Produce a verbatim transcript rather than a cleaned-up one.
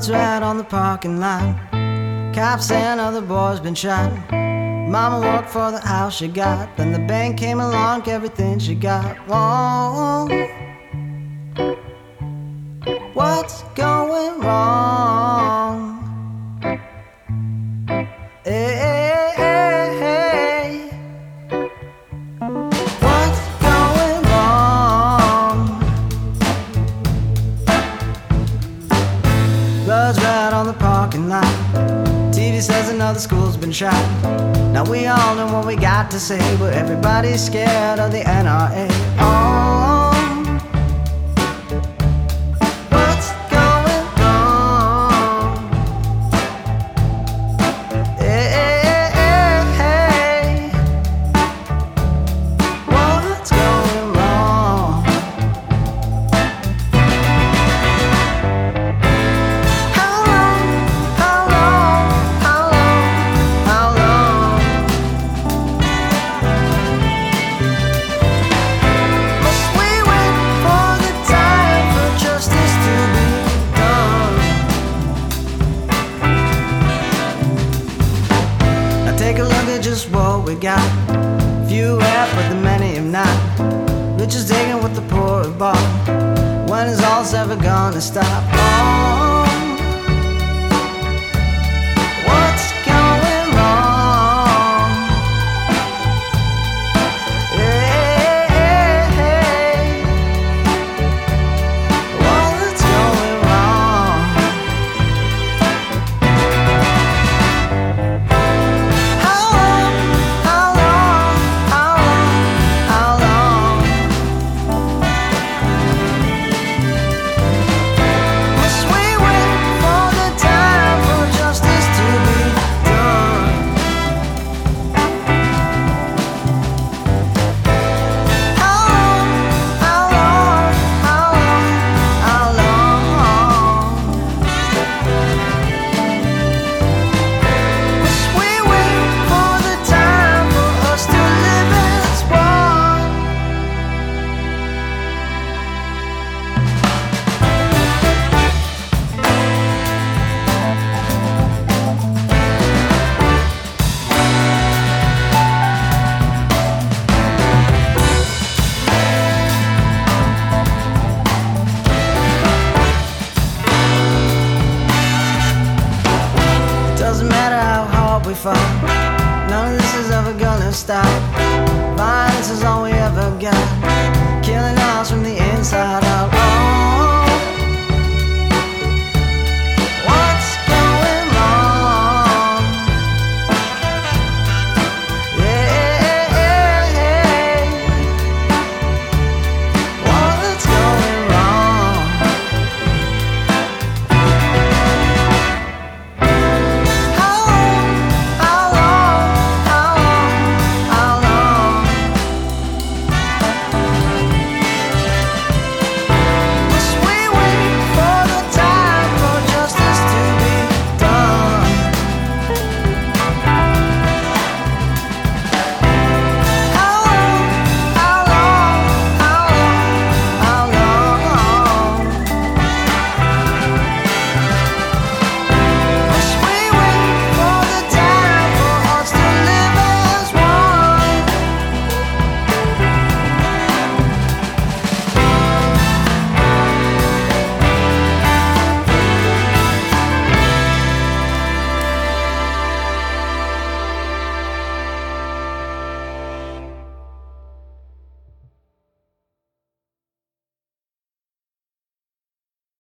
Blood's red on the parking lot. Cops saying other boys been shot. Mama worked for the house she got. Then the bank came along, took everything she got. Whoa. What's going wrong? Hey, hey, hey. What's going wrong? Blood's red on the parking lot. T V says another school's been shot. Now we all know what we got to say, but everybody's scared of the N R A. Oh. Take a look at just what we got. Few have, but the many have not. Rich is taking what the poor have bought. When is all's ever gonna stop? Oh. What's going wrong? Hey, hey, hey. What's going wrong? Doesn't matter how hard we fall, none of this is ever gonna stop. Violence is all we ever got, killing us from the inside out.